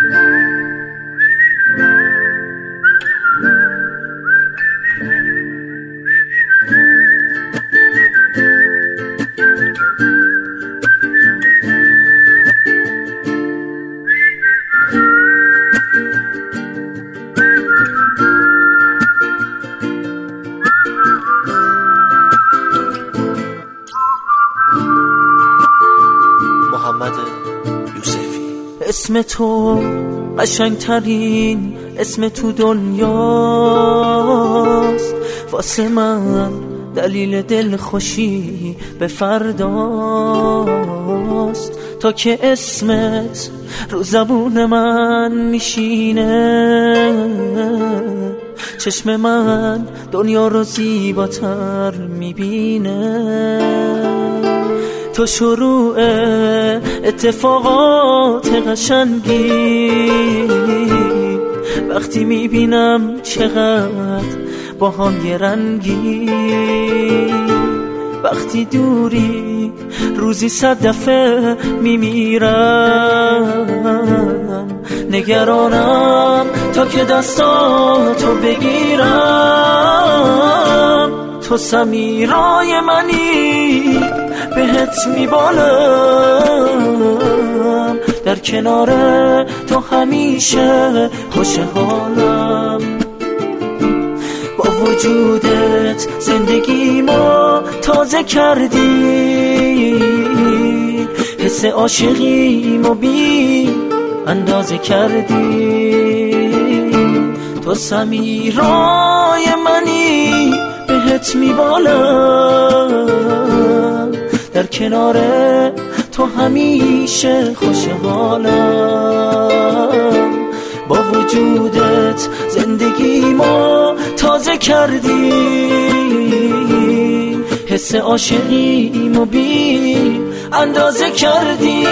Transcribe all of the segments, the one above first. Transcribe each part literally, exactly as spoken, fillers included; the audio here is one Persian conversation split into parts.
اسم تو قشنگترین اسم تو دنیاست، واسه من دلیل دل خوشی به فرداست. تا که اسمت رو زبون من میشینه، چشم من دنیا رو زیباتر میبینه. تو شروع اتفاقات قشنگی، وقتی میبینم چقدر با هم یه رنگی. وقتی دوری روزی صد دفعه میمیرم، نگرانم تا که دستاتو بگیرم. تو سمیرای منی بهت میبالم، در کنار تو همیشه خوشحالم. با وجودت زندگیمو تازه کردی، حس عاشقیمو بی اندازه کردی. تو سمیرای منی بهت میبالم، در کنار تو همیشه خوشحالم. با وجودت زندگیمو تازه کردی، حس عاشقیمو بی اندازه کردی.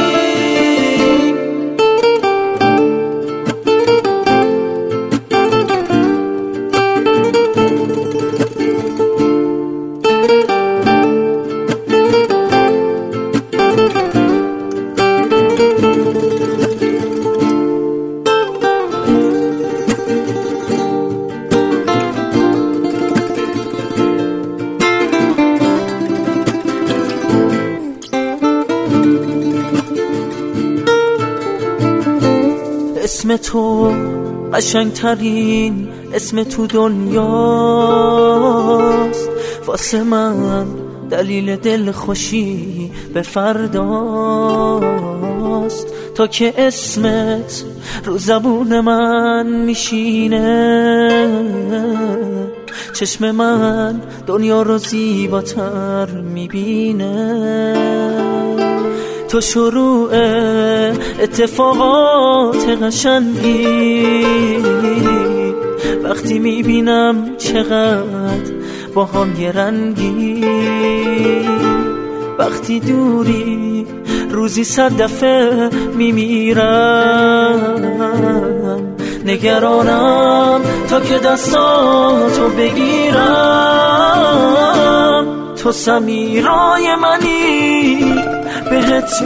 اسم تو قشنگترین اسم تو دنیاست، واسه من دلیل دل خوشی به فرداست. تا که اسمت رو زبون من میشینه، چشم من دنیا رو زیباتر میبینه. تو شروع اتفاقات قشنگی، وقتی میبینم چقدر با هم یه رنگی. وقتی دوری روزی صد دفعه میمیرم، نگرانم تا که دستاتو بگیرم. تو سمیرای منی بهت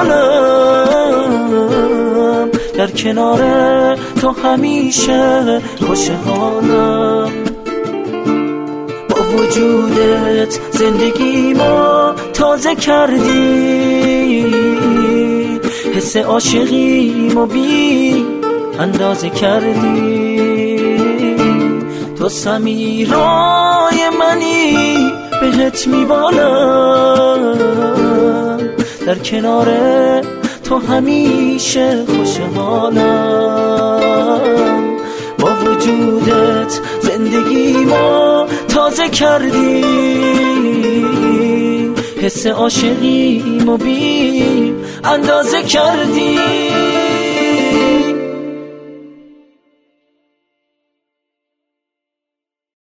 میبالم، در کنار تو همیشه خوشحالم. با وجودت زندگیمو تازه کردی، حس عاشقیمو بی اندازه کردی. تو سمیرای منی بهت میبالم، در کنار تو همیشه خوشحالم. با وجودت زندگیمو تازه کردی، حس عاشقیمو بی اندازه کردی.